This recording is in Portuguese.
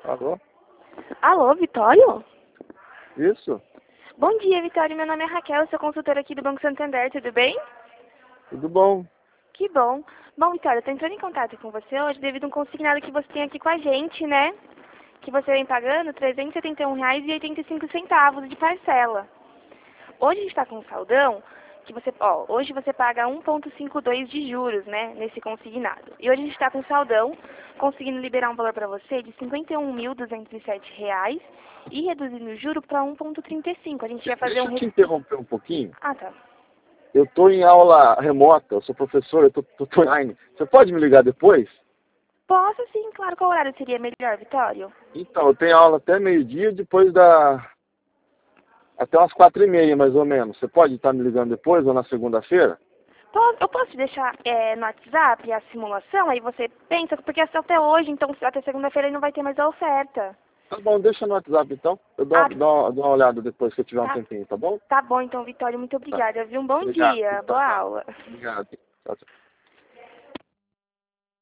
Alô? Alô, Vitório? Isso? Bom dia, Vitório. Meu nome é Raquel, eu sou consultora aqui do Banco Santander, tudo bem? Tudo bom? Que bom. Bom, Vitório, eu tô entrando em contato com você hoje devido a um consignado que você tem aqui com a gente, né? Que você vem pagando R$ 371,85 de parcela. Hoje a gente está com um saldão que hoje você paga 1,52 de juros, né, nesse consignado. E hoje a gente está com um saldão, conseguindo liberar um valor para você de R$ 51.207 e reduzindo o juro para 1,35. A gente vai fazer Deixa eu te interromper um pouquinho. Ah, tá. Eu estou em aula remota, eu sou professor, eu estou online. Você pode me ligar depois? Posso sim, claro. Qual horário seria melhor, Vitório? Então, eu tenho aula até meio-dia, até umas 4h30, mais ou menos. Você pode estar me ligando depois ou na segunda-feira? Eu posso te deixar no WhatsApp a simulação, aí você pensa, porque até hoje, então até segunda-feira não vai ter mais a oferta. Tá bom, deixa no WhatsApp então. Eu Ah, dou uma olhada depois que eu tiver um tá. tempinho, tá bom? Tá bom, então, Vitório, muito Tá. obrigada, viu? Um bom Obrigado. dia. Tchau, Boa tchau. aula. Obrigado. Tchau, tchau.